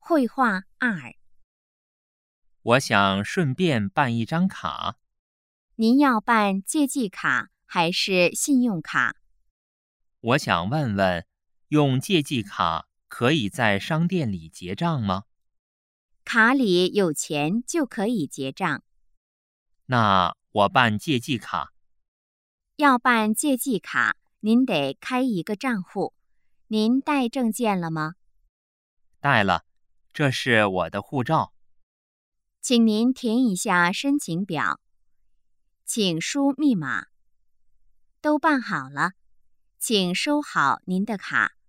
绘画2。 我想顺便办一张卡。 您要办借记卡还是信用卡？ 我想问问，用借记卡可以在商店里结账吗？ 卡里有钱就可以结账。 那我办借记卡。 要办借记卡，您得开一个账户。您带证件了吗？ 带了，这是我的护照。 请您填一下申请表，请输密码。都办好了，请收好您的卡。